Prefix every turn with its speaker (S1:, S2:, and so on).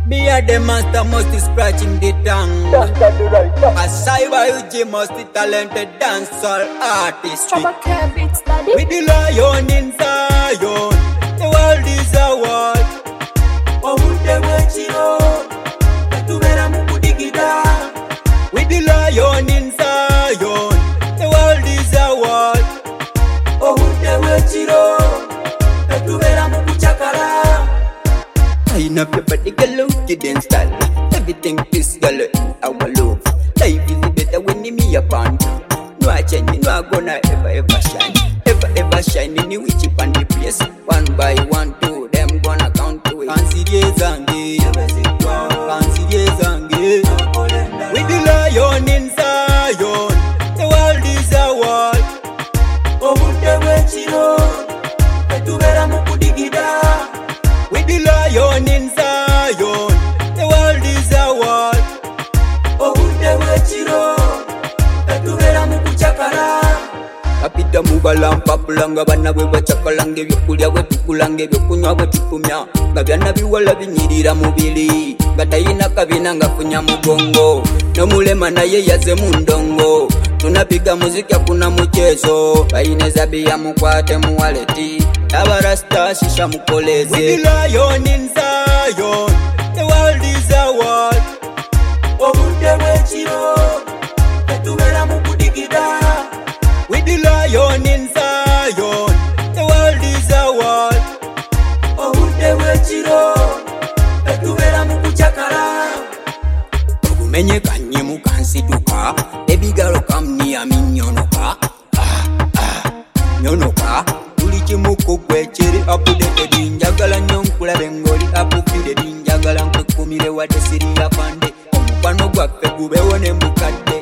S1: Me are the master, must be scratching the tongue. A cyber UG must be talented dancehall artist. With the lion in Zion, the world is a world. With the lion in Zion, the world is a world. I know everybody girl look it in style. Everything is girl our love. Life is better when me upon. No I change, no I gonna ever shine. Ever shine in the witch upon the place. One by one, two, them gonna count to it. Fancy days and days. Fancy days and days. With the lion in Zion, the world is a world. With the lion in Zion, the world is a world. Kapita mubala mpapulanga bana bwe bacakalanga ebyokulya bwe tukulanga ebyokunywa bwe tukumya nga byana biwala binyirira mubiri nga tayina kabina nga kunya mugongo n'omulema naye yaze mu ndongo tunapiga muziki kuna mchezo baine zabia mukwate muwaleti abarasta shisha mukoleze. With the lion in Zion, the world is a world. With the lion in Zion, the world is a world. Ogumenye kanye mukansituka ebigalo kamnia minyonoka nyonoka tulikimuko gwekiri updated njagala nyonkula bengoli updated njagala nkukumire wadde siri yapande omukwano gwaffe gubewo ne mukadde